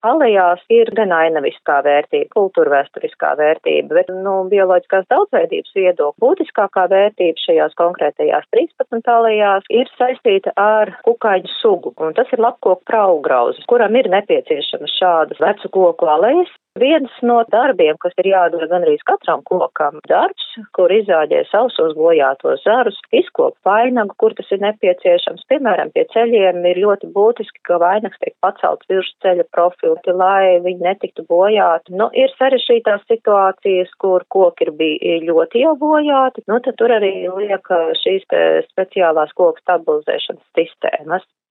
Alejās ir gan ainaviskā vērtība, kultūrvēsturiskā vērtība, bet bioloģiskās daudzveidības viedokļa būtiskākā vērtība šajās konkrētajās 13 alejās ir saistīta ar kukaiņu sugu, un tas ir lapkoku praugrauzes, kuram ir nepieciešamas šādas vecu koku alejas. Viens no darbiem, kas ir jādara gandrīz katram kokam, darbs, kur izāģē sausos bojātos zarus, izkop vainagu, kur tas ir nepieciešams. Piemēram, pie ceļiem ir ļoti būtiski, ka vainags tiek pacelts virs ceļa profila, lai viņi netiktu bojāti. Ir sarežģītās situācijas, kur koki ir bija ļoti jau bojāti, tad tur arī liek šīs speciālās koku stabilizēšanas sistēmas.